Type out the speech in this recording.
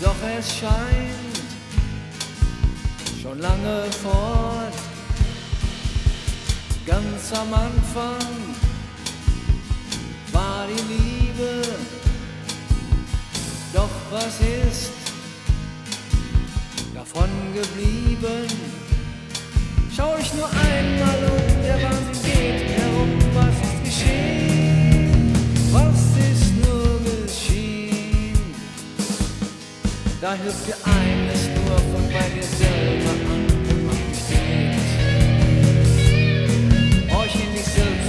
Doch es scheint schon lange fort. Ganz am Anfang war die Liebe, doch was ist davon geblieben? Schau ich nur einmal um, der Wahnsinn geht herum. Was ist geschehen? Was ist nur geschehen? Da hilft dir eines nur, von bei dir selber an und mach dich direkt. Horch in dich selbst